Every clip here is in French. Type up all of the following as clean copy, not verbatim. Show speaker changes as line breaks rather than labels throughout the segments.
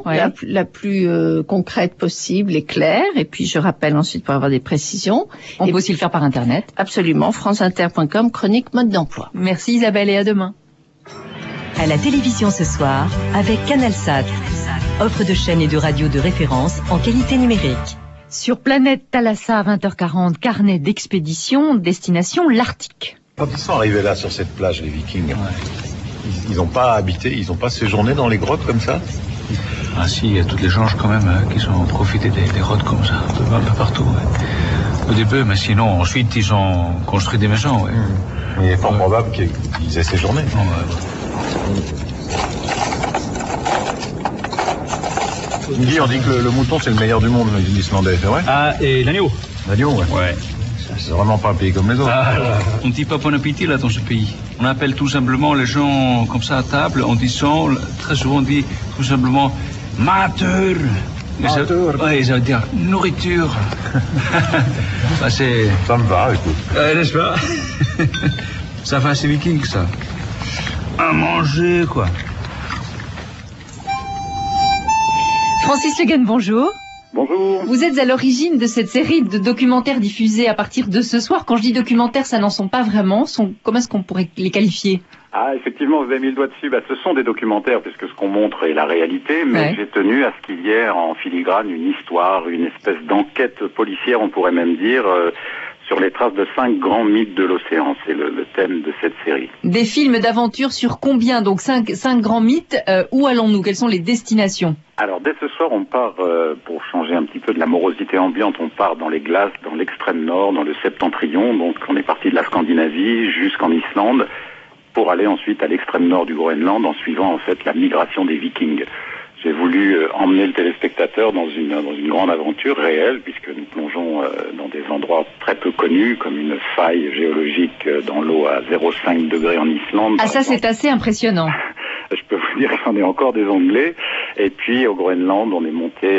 ouais.
la plus concrète possible et claire. Et puis je rappelle ensuite pour avoir des précisions.
On peut aussi le faire par Internet.
Absolument, franceinter.com, chronique mode d'emploi.
Merci Isabelle et à demain.
À la télévision ce soir, avec Canalsat. Offre de chaînes et de radio de référence en qualité numérique.
Sur Planète Thalassa, 20h40, carnet d'expédition, destination l'Arctique.
Quand ils sont arrivés là, sur cette plage, les Vikings, ils n'ont pas habité, ils n'ont pas séjourné dans les grottes comme ça?
Ah si, il y a toutes les gens quand même qui ont profité des grottes comme ça, un peu partout. Ouais. Au début, mais sinon, ensuite, ils ont construit des maisons. Ouais.
Il est fort probable qu'ils aient séjourné. On dit que le mouton, c'est le meilleur du monde, les Islandais, c'est vrai?
Ah, et l'agneau?
L'agneau, ouais.
Ouais.
C'est vraiment pas un pays comme les autres.
On ne dit pas bon appétit là dans ce pays. On appelle tout simplement les gens comme ça à table en disant, très souvent on dit tout simplement mater. Oui, ça veut dire nourriture. Ça
me va, écoute.
N'est-ce pas? Ça fait assez viking ça. À manger quoi.
Francis Le Guen, bonjour.
Bonjour.
Vous êtes à l'origine de cette série de documentaires diffusés à partir de ce soir. Quand je dis documentaires, ça n'en sont pas vraiment. Comment est-ce qu'on pourrait les qualifier?
Ah, effectivement, vous avez mis le doigt dessus. Ce sont des documentaires, puisque ce qu'on montre est la réalité, mais j'ai tenu à ce qu'il y ait en filigrane une histoire, une espèce d'enquête policière, on pourrait même dire, sur les traces de 5 grands mythes de l'océan. C'est le thème de cette série.
Des films d'aventure sur combien? Donc 5 grands mythes. Où allons-nous? Quelles sont les destinations?
Alors, dès ce soir, on part, pour changer un petit peu de la morosité ambiante, on part dans les glaces, dans l'extrême nord, dans le septentrion. Donc, on est parti de la Scandinavie jusqu'en Islande, pour aller ensuite à l'extrême nord du Groenland, en suivant en fait la migration des Vikings. J'ai voulu emmener le téléspectateur dans une grande aventure réelle, puisque nous plongeons dans des endroits très peu connus, comme une faille géologique dans l'eau à 0,5 degrés en Islande.
Ah, ça c'est assez impressionnant.
Je peux vous dire qu'il y en a encore des onglets. Et puis au Groenland, on est monté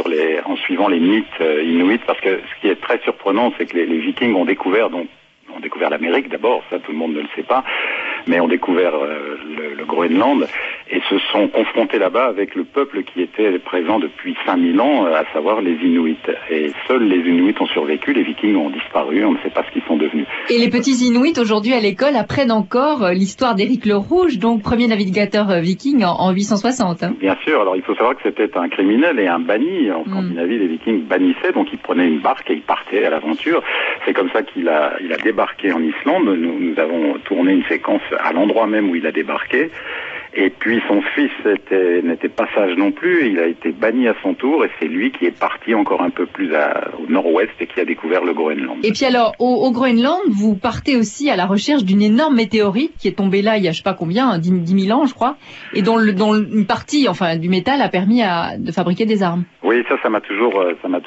en suivant les mythes inuits, parce que ce qui est très surprenant, c'est que les Vikings ont découvert l'Amérique d'abord, ça tout le monde ne le sait pas, mais ont découvert le Groenland et se sont confrontés là-bas avec le peuple qui était présent depuis 5000 ans, à savoir les Inuits. Et seuls les Inuits ont survécu, les Vikings ont disparu, on ne sait pas ce qu'ils sont devenus.
Et les petits Inuits aujourd'hui à l'école apprennent encore l'histoire d'Éric le Rouge, donc premier navigateur viking en 860. Hein.
Bien sûr, alors il faut savoir que c'était un criminel et un banni. En Scandinavie, les Vikings bannissaient, donc ils prenaient une barque et ils partaient à l'aventure. C'est comme ça qu'il a débarqué en Islande. Nous avons tourné une séquence à l'endroit même où il a débarqué. Et puis son fils n'était pas sage non plus, il a été banni à son tour et c'est lui qui est parti encore un peu plus au nord-ouest et qui a découvert le Groenland.
Et puis alors, au Groenland, vous partez aussi à la recherche d'une énorme météorite qui est tombée là il y a je sais pas combien, 10 000 ans je crois, et dont une partie du métal a permis de fabriquer des armes.
Oui, ça m'a toujours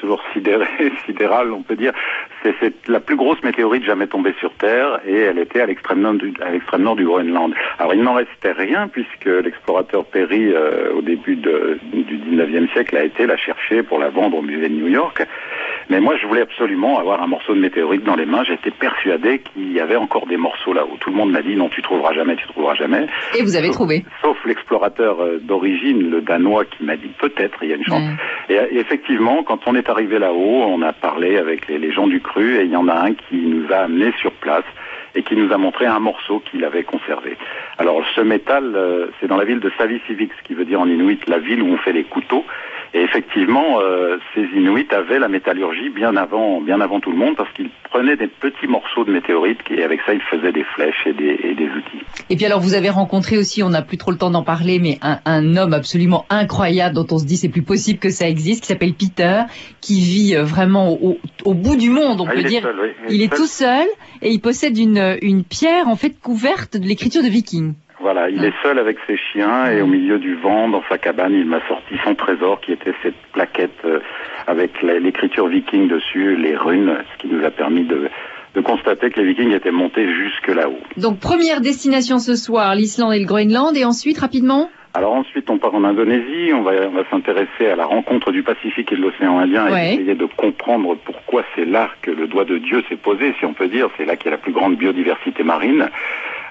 sidéral, on peut dire. C'est la plus grosse météorite jamais tombée sur Terre et elle était à l'extrême nord du Groenland. Alors il n'en restait rien puisque l'explorateur Perry, au début du 19e siècle, a été la chercher pour la vendre au musée de New York. Mais moi, je voulais absolument avoir un morceau de météorite dans les mains. J'étais persuadé qu'il y avait encore des morceaux là-haut. Tout le monde m'a dit non, tu trouveras jamais.
Et vous avez trouvé.
Sauf l'explorateur d'origine, le Danois, qui m'a dit peut-être, il y a une chance. Et effectivement, quand on est arrivé là-haut, on a parlé avec les gens du cru et il y en a un qui nous a amenés sur place et qui nous a montré un morceau qu'il avait conservé. Alors ce métal, c'est dans la ville de Savisiviks, ce qui veut dire en inuit la ville où on fait les couteaux. Et effectivement, ces Inuits avaient la métallurgie bien avant tout le monde parce qu'ils prenaient des petits morceaux de météorites et avec ça ils faisaient des flèches et des outils.
Et puis alors vous avez rencontré aussi, on n'a plus trop le temps d'en parler, mais un homme absolument incroyable dont on se dit c'est plus possible que ça existe, qui s'appelle Peter, qui vit vraiment au bout du monde, on peut dire.
Seul, oui.
Il est tout seul et il possède une pierre en fait couverte de l'écriture de Viking.
Voilà, il est seul avec ses chiens et au milieu du vent, dans sa cabane, il m'a sorti son trésor qui était cette plaquette avec l'écriture viking dessus, les runes, ce qui nous a permis de constater que les Vikings étaient montés jusque là-haut.
Donc première destination ce soir, l'Islande et le Groenland, et ensuite rapidement ?
Alors ensuite on part en Indonésie, on va s'intéresser à la rencontre du Pacifique et de l'océan Indien et essayer de comprendre pourquoi c'est là que le doigt de Dieu s'est posé, si on peut dire, c'est là qu'il y a la plus grande biodiversité marine.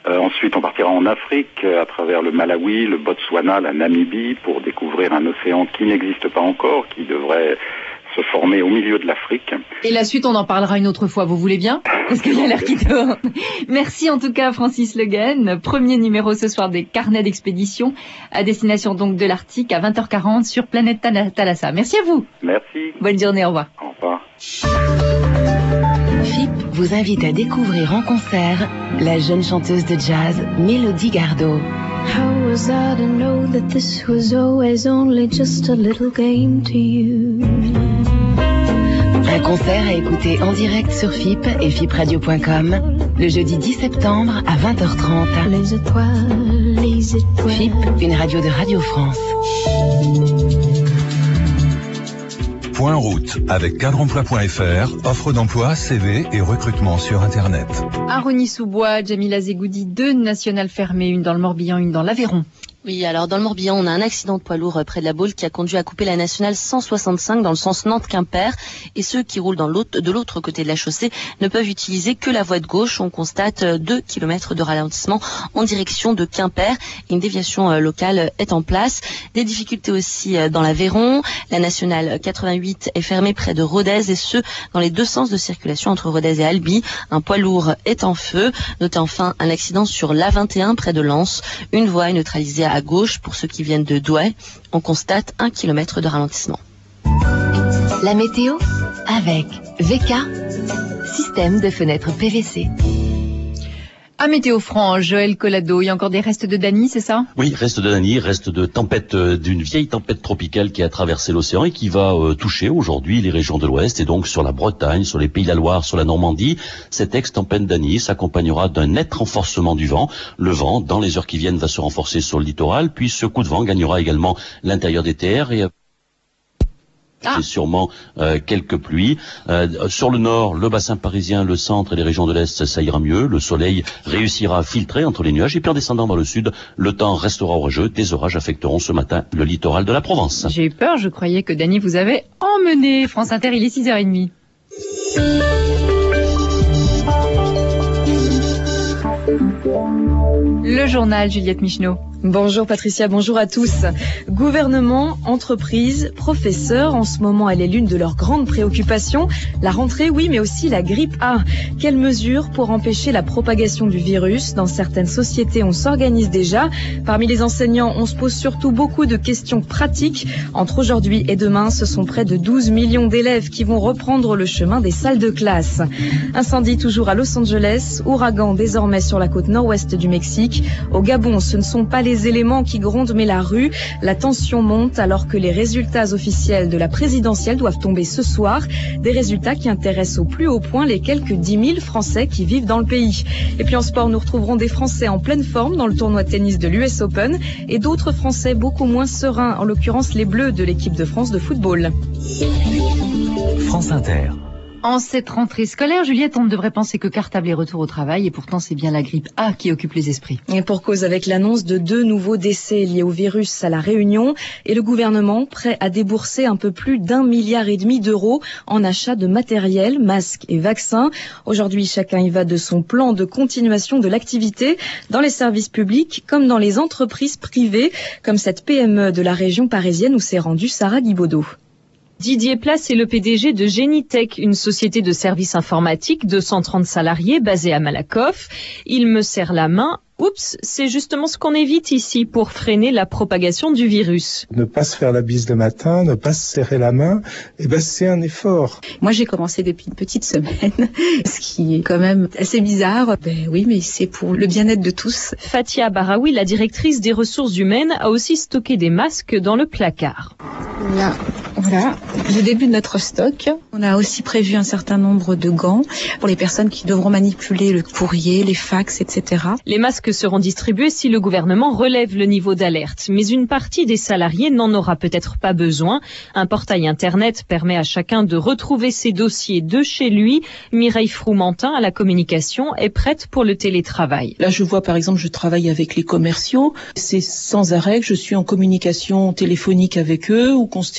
Ensuite, on partira en Afrique, à travers le Malawi, le Botswana, la Namibie, pour découvrir un océan qui n'existe pas encore, qui devrait se former au milieu de l'Afrique.
Et la suite, on en parlera une autre fois, vous voulez bien? Parce qu'il y a l'air qui tourne. Merci en tout cas Francis Le Guen. Premier numéro ce soir des carnets d'expédition, à destination donc de l'Arctique à 20h40 sur Planète Thalassa. Merci à vous.
Merci.
Bonne journée, au revoir.
Au revoir.
FIP vous invite à découvrir en concert la jeune chanteuse de jazz Mélodie Gardot.
How was I to know that this was always only just a little game to you?
Un concert à écouter en direct sur FIP et fipradio.com le jeudi 10 septembre à 20h30.
Les étoiles.
FIP, une radio de Radio France.
Point route avec cadreemploi.fr, offre d'emploi, CV et recrutement sur Internet.
À Rosny-sous-Bois, Jamila Zegoudi, 2 nationales fermées, une dans le Morbihan, une dans l'Aveyron.
Oui, alors dans le Morbihan, on a un accident de poids lourd près de la Baule qui a conduit à couper la nationale 165 dans le sens Nantes-Quimper. Et ceux qui roulent de l'autre côté de la chaussée ne peuvent utiliser que la voie de gauche. On constate 2 kilomètres de ralentissement en direction de Quimper. Une déviation locale est en place. Des difficultés aussi dans l'Aveyron. La nationale 88 est fermée près de Rodez et ce, dans les 2 sens de circulation entre Rodez et Albi. Un poids lourd est en feu. Notez enfin un accident sur l'A21 près de Lens. Une voie est neutralisée à gauche pour ceux qui viennent de Douai. On constate 1 kilomètre de ralentissement.
La météo avec VK, système de fenêtres PVC.
À Météo France, Joël Collado, il y a encore des restes de Dany, c'est ça?
Oui, reste de Dany, reste de tempête, d'une vieille tempête tropicale qui a traversé l'océan et qui va toucher aujourd'hui les régions de l'Ouest et donc sur la Bretagne, sur les Pays de la Loire, sur la Normandie. Cette ex-tempête Dany s'accompagnera d'un net renforcement du vent. Le vent, dans les heures qui viennent, va se renforcer sur le littoral, puis ce coup de vent gagnera également l'intérieur des terres et c'est sûrement quelques pluies. Sur le nord, le bassin parisien, le centre et les régions de l'Est, ça ira mieux. Le soleil réussira à filtrer entre les nuages. Et puis en descendant vers le sud, le temps restera orageux. Des orages affecteront ce matin le littoral de la Provence.
J'ai eu peur, je croyais que Dany vous avait emmené. France Inter, il est 6h30. Le journal, Juliette Micheneau.
Bonjour Patricia, bonjour à tous. Gouvernement, entreprises, professeurs, en ce moment elle est l'une de leurs grandes préoccupations. La rentrée, oui, mais aussi la grippe A. Quelles mesures pour empêcher la propagation du virus? Dans certaines sociétés, on s'organise déjà. Parmi les enseignants, on se pose surtout beaucoup de questions pratiques. Entre aujourd'hui et demain, ce sont près de 12 millions d'élèves qui vont reprendre le chemin des salles de classe. Incendie toujours à Los Angeles, ouragan désormais sur la côte nord-ouest du Mexique. Au Gabon, ce ne sont pas les éléments qui grondent mais la rue. La tension monte alors que les résultats officiels de la présidentielle doivent tomber ce soir. Des résultats qui intéressent au plus haut point les quelques 10 000 Français qui vivent dans le pays. Et puis en sport, nous retrouverons des Français en pleine forme dans le tournoi de tennis de l'US Open et d'autres Français beaucoup moins sereins, en l'occurrence les Bleus de l'équipe de France de football.
France Inter.
En cette rentrée scolaire, Juliette, on ne devrait penser que cartable et retour au travail, et pourtant c'est bien la grippe A qui occupe les esprits.
Et pour cause, avec l'annonce de 2 nouveaux décès liés au virus à La Réunion, et le gouvernement prêt à débourser un peu plus d'1,5 milliard d'euros en achat de matériel, masques et vaccins. Aujourd'hui, chacun y va de son plan de continuation de l'activité dans les services publics comme dans les entreprises privées, comme cette PME de la région parisienne où s'est rendue Sarah Guibaudot.
Didier Place est le PDG de Genitech, une société de services informatiques de 130 salariés basée à Malakoff. Il me serre la main. Oups, c'est justement ce qu'on évite ici pour freiner la propagation du virus.
Ne pas se faire la bise le matin, ne pas se serrer la main, c'est un effort.
Moi, j'ai commencé depuis une petite semaine, ce qui est quand même assez bizarre. Oui, mais c'est pour le bien-être de tous.
Fatia Baraoui, la directrice des ressources humaines, a aussi stocké des masques dans le placard.
Là, voilà, le début de notre stock. On a aussi prévu un certain nombre de gants pour les personnes qui devront manipuler le courrier, les fax, etc.
Les masques seront distribués si le gouvernement relève le niveau d'alerte. Mais une partie des salariés n'en aura peut-être pas besoin. Un portail internet permet à chacun de retrouver ses dossiers de chez lui. Mireille Froumentin, à la communication, est prête pour le télétravail.
Là, je vois, par exemple, je travaille avec les commerciaux. C'est sans arrêt que je suis en communication téléphonique avec eux ou qu'on s'échange des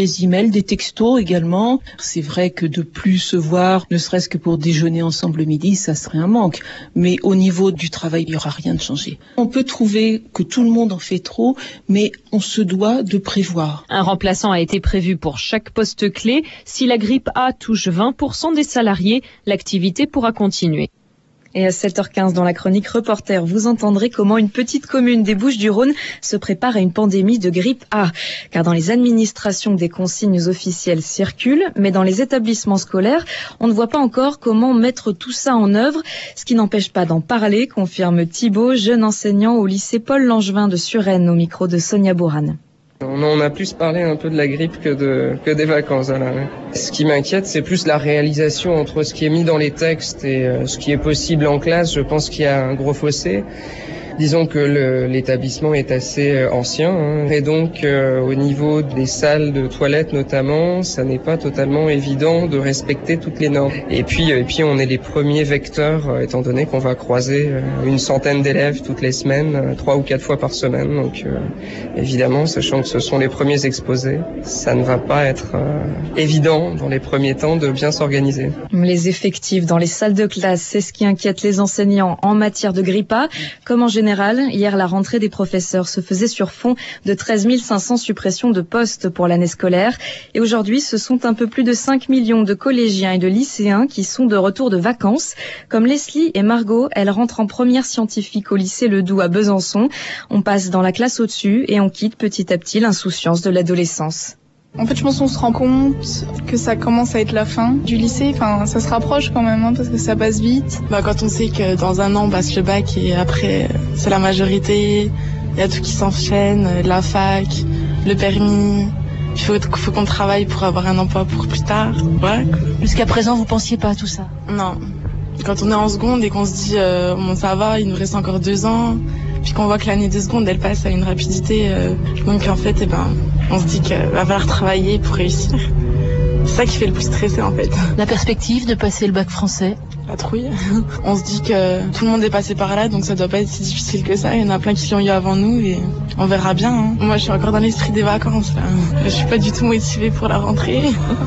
des emails, des textos également. C'est vrai que de plus se voir, ne serait-ce que pour déjeuner ensemble le midi, ça serait un manque. Mais au niveau du travail, il n'y aura rien de changé. On peut trouver que tout le monde en fait trop, mais on se doit de prévoir.
Un remplaçant a été prévu pour chaque poste clé. Si la grippe A touche 20% des salariés, l'activité pourra continuer.
Et à 7h15 dans la chronique Reporter, vous entendrez comment une petite commune des Bouches-du-Rhône se prépare à une pandémie de grippe A. Car dans les administrations, des consignes officielles circulent, mais dans les établissements scolaires, on ne voit pas encore comment mettre tout ça en œuvre, ce qui n'empêche pas d'en parler, confirme Thibaut, jeune enseignant au lycée Paul Langevin de Suresnes, au micro de Sonia Bourane.
On a plus parlé un peu de la grippe que des vacances. Voilà. Ce qui m'inquiète, c'est plus la réalisation entre ce qui est mis dans les textes et ce qui est possible en classe. Je pense qu'il y a un gros fossé. Disons que l'établissement est assez ancien, et donc au niveau des salles de toilettes notamment, ça n'est pas totalement évident de respecter toutes les normes. Et puis on est les premiers vecteurs, étant donné qu'on va croiser une centaine d'élèves toutes les semaines, 3 ou 4 fois par semaine. Donc évidemment, sachant que ce sont les premiers exposés, ça ne va pas être évident dans les premiers temps de bien s'organiser.
Les effectifs dans les salles de classe, c'est ce qui inquiète les enseignants en matière de grippe A. Comme en général, hier, la rentrée des professeurs se faisait sur fond de 13 500 suppressions de postes pour l'année scolaire. Et aujourd'hui, ce sont un peu plus de 5 millions de collégiens et de lycéens qui sont de retour de vacances. Comme Leslie et Margot, elles rentrent en première scientifique au lycée Le Doubs à Besançon. On passe dans la classe au-dessus et on quitte petit à petit l'insouciance de l'adolescence.
En fait, je pense qu'on se rend compte que ça commence à être la fin du lycée. Enfin, ça se rapproche quand même, parce que ça passe vite. Quand on sait que dans un an, on passe le bac et après, c'est la majorité. Il y a tout qui s'enchaîne, la fac, le permis. Il faut qu'on travaille pour avoir un emploi pour plus tard. Voilà.
Jusqu'à présent, vous pensiez pas à tout ça?
Non. Quand on est en seconde et qu'on se dit, bon, ça va, il nous reste encore 2 ans. Puis qu'on voit que l'année de seconde, elle passe à une rapidité. Donc en fait, on se dit qu'il va falloir travailler pour réussir. C'est ça qui fait le plus stresser en fait.
La perspective de passer le bac français?
La trouille. On se dit que tout le monde est passé par là, donc ça doit pas être si difficile que ça. Il y en a plein qui l'ont eu avant nous et on verra bien. Moi, je suis encore dans l'esprit des vacances. Là. Je suis pas du tout motivée pour la rentrée.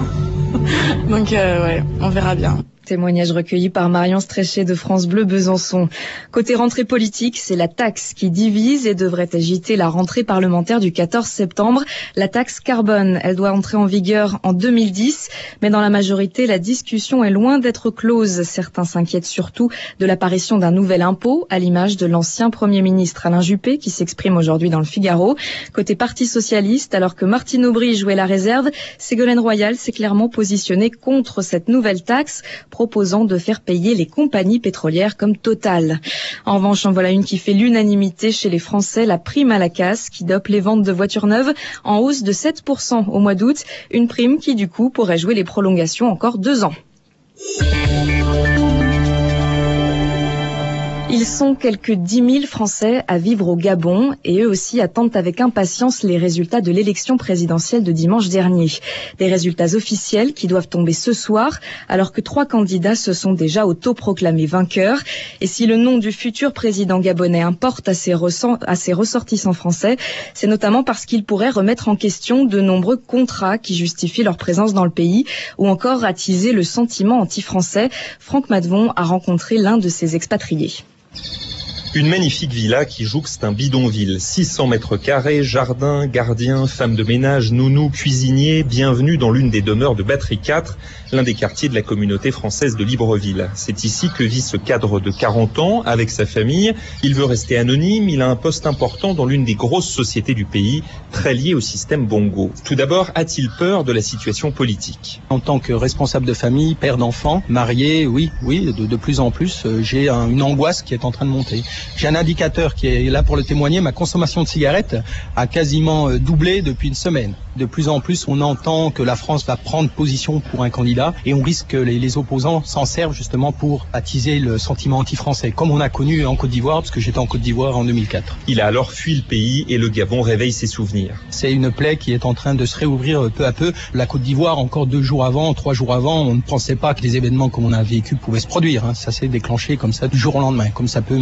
Donc ouais, on verra bien.
Témoignage recueilli par Marion Stréchet de France Bleu Besançon. Côté rentrée politique, c'est la taxe qui divise et devrait agiter la rentrée parlementaire du 14 septembre. La taxe carbone, elle doit entrer en vigueur en 2010, mais dans la majorité, la discussion est loin d'être close. Certains s'inquiètent surtout de l'apparition d'un nouvel impôt, à l'image de l'ancien Premier ministre Alain Juppé, qui s'exprime aujourd'hui dans le Figaro. Côté Parti socialiste, alors que Martine Aubry jouait la réserve, Ségolène Royal s'est clairement positionnée contre cette nouvelle taxe, proposant de faire payer les compagnies pétrolières comme Total. En revanche, en voilà une qui fait l'unanimité chez les Français, la prime à la casse qui dope les ventes de voitures neuves en hausse de 7% au mois d'août. Une prime qui, du coup, pourrait jouer les prolongations encore 2 ans. Ils sont quelques 10 000 Français à vivre au Gabon et eux aussi attendent avec impatience les résultats de l'élection présidentielle de dimanche dernier. Des résultats officiels qui doivent tomber ce soir alors que 3 candidats se sont déjà autoproclamés vainqueurs. Et si le nom du futur président gabonais importe à ses ressortissants français, c'est notamment parce qu'il pourrait remettre en question de nombreux contrats qui justifient leur présence dans le pays ou encore attiser le sentiment anti-français. Franck Madvon a rencontré l'un de ces expatriés.
Une magnifique villa qui jouxte un bidonville. 600 mètres carrés, jardin, gardien, femme de ménage, nounou, cuisinier. Bienvenue dans l'une des demeures de Batterie 4, l'un des quartiers de la communauté française de Libreville. C'est ici que vit ce cadre de 40 ans avec sa famille. Il veut rester anonyme, il a un poste important dans l'une des grosses sociétés du pays, très liée au système Bongo. Tout d'abord, a-t-il peur de la situation politique?
En tant que responsable de famille, père d'enfants, marié, oui, de plus en plus, j'ai une angoisse qui est en train de monter. J'ai un indicateur qui est là pour le témoigner. Ma consommation de cigarettes a quasiment doublé depuis une semaine. De plus en plus, on entend que la France va prendre position pour un candidat et on risque que les opposants s'en servent justement pour attiser le sentiment anti-français, comme on a connu en Côte d'Ivoire, parce que j'étais en Côte d'Ivoire en 2004.
Il a alors fui le pays et le Gabon réveille ses souvenirs.
C'est une plaie qui est en train de se réouvrir peu à peu. La Côte d'Ivoire, encore 2 jours avant, 3 jours avant, on ne pensait pas que des événements comme on a vécu pouvaient se produire. Ça s'est déclenché comme ça du jour au lendemain, comme ça peut malheureusement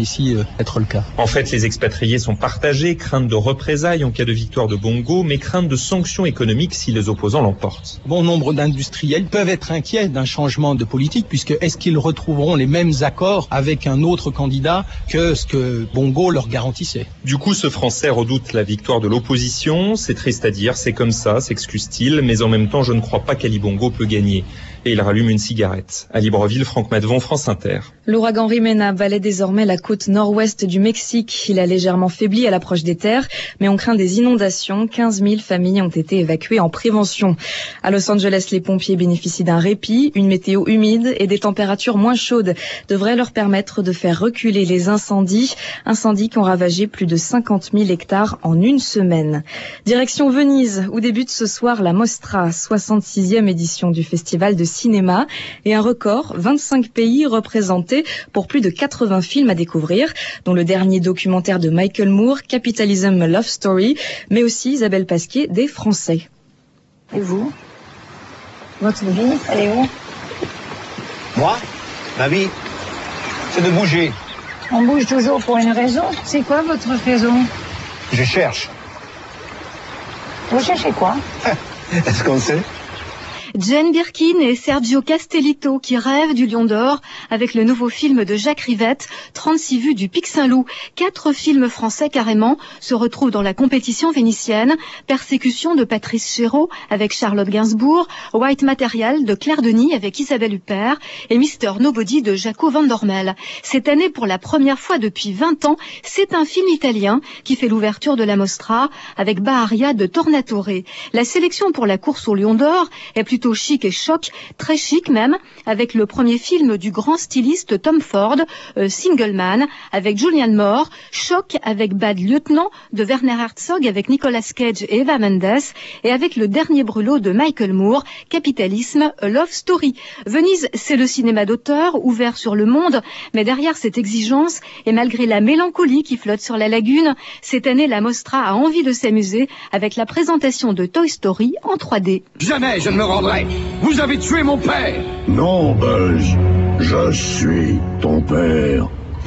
ici être le cas.
En fait, les expatriés sont partagés, crainte de représailles en cas de victoire de Bongo, mais crainte de sanctions économiques si les opposants l'emportent.
Bon nombre d'industriels peuvent être inquiets d'un changement de politique, puisque est-ce qu'ils retrouveront les mêmes accords avec un autre candidat que ce que Bongo leur garantissait?
Du coup, ce Français redoute la victoire de l'opposition. C'est triste à dire, c'est comme ça, s'excuse-t-il, mais en même temps, je ne crois pas qu'Ali Bongo peut gagner. Et il rallume une cigarette. À Libreville, Franck Matvon, France Inter.
L'ouragan Rimena balaie désormais la côte nord-ouest du Mexique. Il a légèrement faibli à l'approche des terres, mais on craint des inondations. 15 000 familles ont été évacuées en prévention. À Los Angeles, les pompiers bénéficient d'un répit. Une météo humide et des températures moins chaudes devraient leur permettre de faire reculer les incendies. Incendies qui ont ravagé plus de 50 000 hectares en une semaine. Direction Venise, où débute ce soir la Mostra, 66e édition du festival de cinéma, et un record, 25 pays représentés pour plus de 80 films à découvrir, dont le dernier documentaire de Michael Moore, Capitalism Love Story, mais aussi Isabelle Pasquier, des Français.
Et vous? Votre vie, elle est où?
Moi? Ma vie, c'est de bouger.
On bouge toujours pour une raison. C'est quoi votre raison?
Je cherche.
Vous cherchez quoi?
Est-ce qu'on sait?
Jane Birkin et Sergio Castellitto qui rêvent du Lion d'Or avec le nouveau film de Jacques Rivette, 36 vues du Pic Saint-Loup. 4 films français carrément se retrouvent dans la compétition vénitienne. Persécution de Patrice Chéreau avec Charlotte Gainsbourg, White Material de Claire Denis avec Isabelle Huppert et Mr. Nobody de Jaco Van Dormel. Cette année, pour la première fois depuis 20 ans, c'est un film italien qui fait l'ouverture de la Mostra avec Baharia de Tornatore. La sélection pour la course au Lion d'Or est plutôt chic et choc, très chic même, avec le premier film du grand styliste Tom Ford, Single Man, avec Julianne Moore, choc avec Bad Lieutenant de Werner Herzog avec Nicolas Cage et Eva Mendes, et avec le dernier brûlot de Michael Moore, Capitalisme, A Love Story. Venise, c'est le cinéma d'auteur, ouvert sur le monde, mais derrière cette exigence, et malgré la mélancolie qui flotte sur la lagune, cette année la Mostra a envie de s'amuser avec la présentation de Toy Story en 3D.
Jamais je ne me rendrai. Vous avez tué mon père.
Non, Buzz, je suis ton père.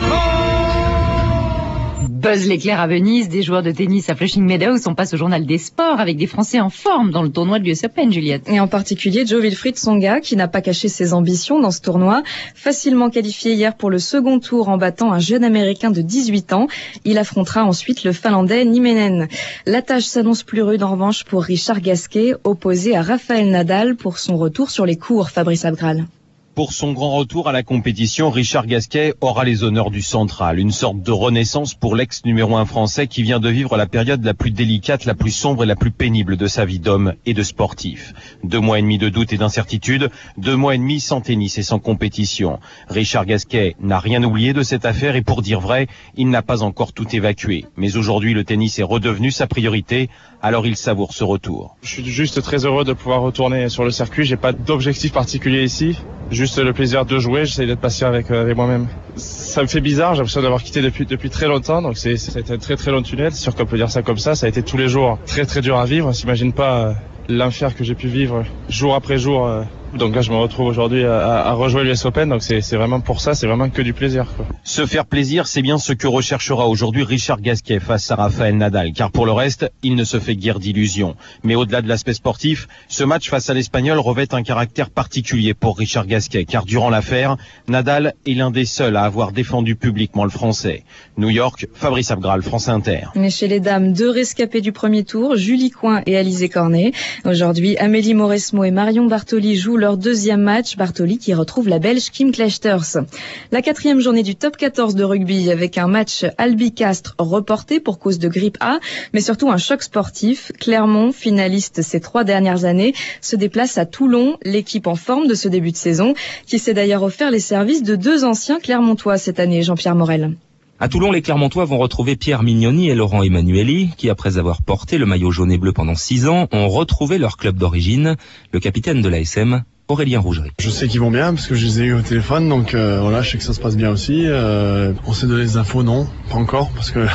Buzz l'éclair à Venise, des joueurs de tennis à Flushing Meadows, on passe au journal des sports avec des Français en forme dans le tournoi de l'US Open, Juliette.
Et en particulier Jo-Wilfried Tsonga, qui n'a pas caché ses ambitions dans ce tournoi. Facilement qualifié hier pour le second tour en battant un jeune Américain de 18 ans. Il affrontera ensuite le Finlandais Nieminen. La tâche s'annonce plus rude en revanche pour Richard Gasquet, opposé à Rafael Nadal pour son retour sur les courts, Fabrice Abgral.
Pour son grand retour à la compétition, Richard Gasquet aura les honneurs du central, une sorte de renaissance pour l'ex numéro 1 français qui vient de vivre la période la plus délicate, la plus sombre et la plus pénible de sa vie d'homme et de sportif. 2 mois et demi de doute et d'incertitude, 2 mois et demi sans tennis et sans compétition. Richard Gasquet n'a rien oublié de cette affaire et pour dire vrai, il n'a pas encore tout évacué. Mais aujourd'hui, le tennis est redevenu sa priorité, alors il savoure ce retour.
Je suis juste très heureux de pouvoir retourner sur le circuit, j'ai pas d'objectif particulier ici. Juste le plaisir de jouer, j'essaie d'être patient avec moi-même. Ça me fait bizarre, j'ai l'impression d'avoir quitté depuis très longtemps, donc ça a été un très très long tunnel, c'est sûr qu'on peut dire ça comme ça a été tous les jours très très dur à vivre, on s'imagine pas l'enfer que j'ai pu vivre jour après jour. Donc là, je me retrouve aujourd'hui à rejouer l'US Open, donc c'est vraiment pour ça, c'est vraiment que du plaisir, quoi.
Se faire plaisir, c'est bien ce que recherchera aujourd'hui Richard Gasquet face à Rafael Nadal, car pour le reste, il ne se fait guère d'illusions. Mais au-delà de l'aspect sportif, ce match face à l'Espagnol revêt un caractère particulier pour Richard Gasquet, car durant l'affaire, Nadal est l'un des seuls à avoir défendu publiquement le Français. New York, Fabrice Abgral, France Inter.
Mais chez les dames, 2 rescapées du premier tour, Julie Coin et Alizé Cornet. Aujourd'hui, Amélie Mauresmo et Marion Bartoli jouent leur deuxième match, Bartoli qui retrouve la Belge Kim Clijsters. La 4e journée du top 14 de rugby avec un match Albi-Castres reporté pour cause de grippe A, mais surtout un choc sportif. Clermont, finaliste ces 3 dernières années, se déplace à Toulon, l'équipe en forme de ce début de saison, qui s'est d'ailleurs offert les services de 2 anciens Clermontois cette année, Jean-Pierre Morel.
À Toulon, les Clermontois vont retrouver Pierre Mignoni et Laurent Emmanueli, qui après avoir porté le maillot jaune et bleu pendant 6 ans, ont retrouvé leur club d'origine, le capitaine de l'ASM, Aurélien Rougerie.
Je sais qu'ils vont bien parce que je les ai eu au téléphone, donc voilà, je sais que ça se passe bien aussi. On s'est donné des infos, non, pas encore, parce que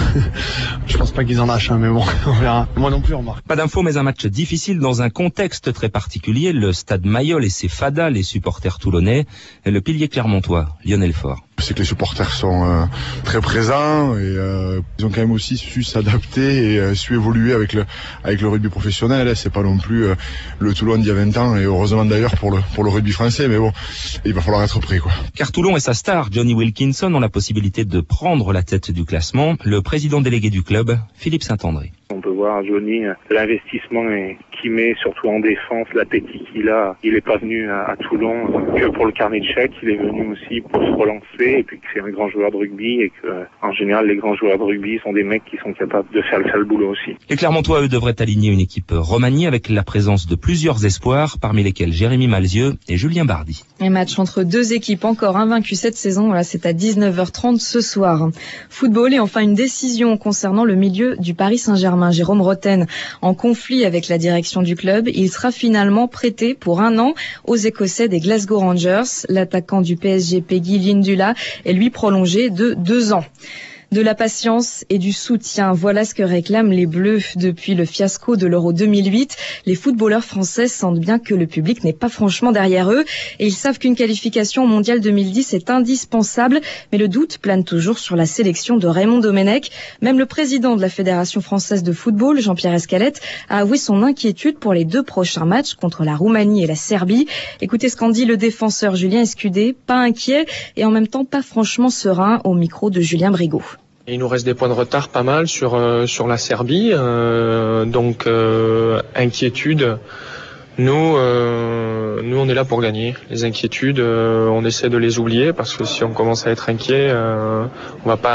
je pense pas qu'ils en lâchent, mais bon, on verra. Moi non plus, on remarque.
Pas d'infos, mais un match difficile dans un contexte très particulier. Le stade Mayol et ses fadas, les supporters toulonnais, et le pilier clermontois, Lionel Faure.
C'est que les supporters sont très présents et ils ont quand même aussi su s'adapter et su évoluer avec le rugby professionnel. C'est pas non plus le Toulon d'il y a 20 ans et heureusement d'ailleurs pour le rugby français, mais bon, il va falloir être prêt, quoi.
Car Toulon et sa star, Johnny Wilkinson, ont la possibilité de prendre la tête du classement. Le président délégué du club, Philippe Saint-André.
On peut voir Johnny, l'investissement qu'il met surtout en défense, l'appétit qu'il a. Il n'est pas venu à Toulon que pour le carnet de chèques, il est venu aussi pour se relancer et puis que c'est un grand joueur de rugby et que en général les grands joueurs de rugby sont des mecs qui sont capables de faire le sale boulot aussi.
Les Clermontois, eux, devraient aligner une équipe remaniée avec la présence de plusieurs espoirs, parmi lesquels Jérémy Malzieu et Julien Bardi.
Un match entre deux équipes encore invaincues cette saison, voilà, c'est à 19h30 ce soir. Football et enfin une décision concernant le milieu du Paris Saint-Germain. Jérôme Rotten, en conflit avec la direction du club, il sera finalement prêté pour 1 an aux Écossais des Glasgow Rangers. L'attaquant du PSG, Peggy Lindula, est lui prolongé de 2 ans. De la patience et du soutien, voilà ce que réclament les Bleus depuis le fiasco de l'Euro 2008. Les footballeurs français sentent bien que le public n'est pas franchement derrière eux et ils savent qu'une qualification au Mondial 2010 est indispensable, mais le doute plane toujours sur la sélection de Raymond Domenech. Même le président de la Fédération française de football, Jean-Pierre Escalette, a avoué son inquiétude pour les 2 prochains matchs contre la Roumanie et la Serbie. Écoutez ce qu'en dit le défenseur Julien Escudé, pas inquiet et en même temps pas franchement serein au micro de Julien Brigaud.
Il nous reste des points de retard pas mal sur la Serbie, donc inquiétude. Nous on est là pour gagner. Les inquiétudes, on essaie de les oublier parce que si on commence à être inquiet, on va pas